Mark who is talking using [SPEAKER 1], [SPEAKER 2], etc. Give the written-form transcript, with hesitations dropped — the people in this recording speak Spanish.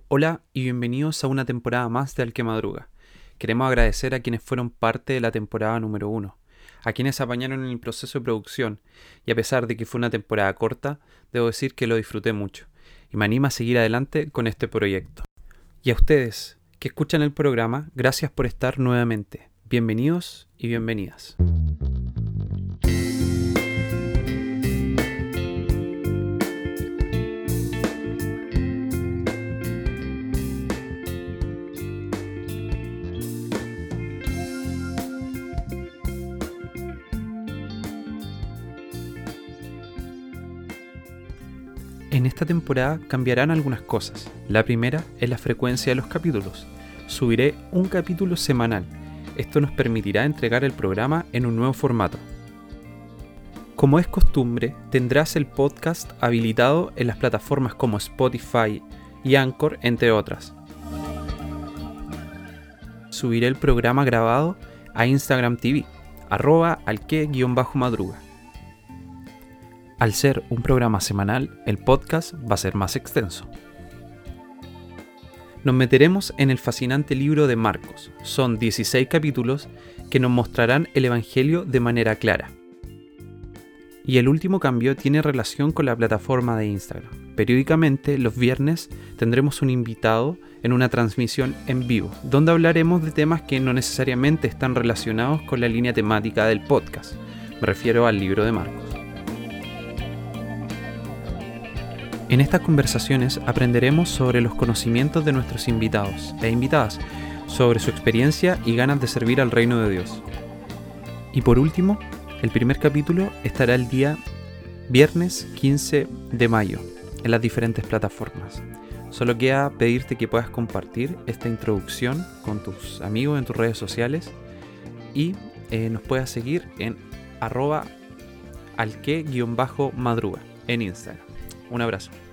[SPEAKER 1] Hola y bienvenidos a una temporada más de Al que Madruga. Queremos agradecer a quienes fueron parte de la temporada número 1, a quienes apañaron en el proceso de producción, y a pesar de que fue una temporada corta, debo decir que lo disfruté mucho, y me anima a seguir adelante con este proyecto. Y a ustedes, que escuchan el programa, gracias por estar nuevamente. Bienvenidos y bienvenidas. En esta temporada cambiarán algunas cosas. La primera es la frecuencia de los capítulos. Subiré un capítulo semanal. Esto nos permitirá entregar el programa en un nuevo formato. Como es costumbre, tendrás el podcast habilitado en las plataformas como Spotify y Anchor, entre otras. Subiré el programa grabado a Instagram TV, @alque_madruga. Al ser un programa semanal, el podcast va a ser más extenso. Nos meteremos en el fascinante libro de Marcos. Son 16 capítulos que nos mostrarán el Evangelio de manera clara. Y el último cambio tiene relación con la plataforma de Instagram. Periódicamente, los viernes, tendremos un invitado en una transmisión en vivo, donde hablaremos de temas que no necesariamente están relacionados con la línea temática del podcast. Me refiero al libro de Marcos. En estas conversaciones aprenderemos sobre los conocimientos de nuestros invitados e invitadas, sobre su experiencia y ganas de servir al reino de Dios. Y por último, el primer capítulo estará el día viernes 15 de mayo en las diferentes plataformas. Solo queda pedirte que puedas compartir esta introducción con tus amigos en tus redes sociales y nos puedas seguir en @alque_madruga en Instagram. Un abrazo.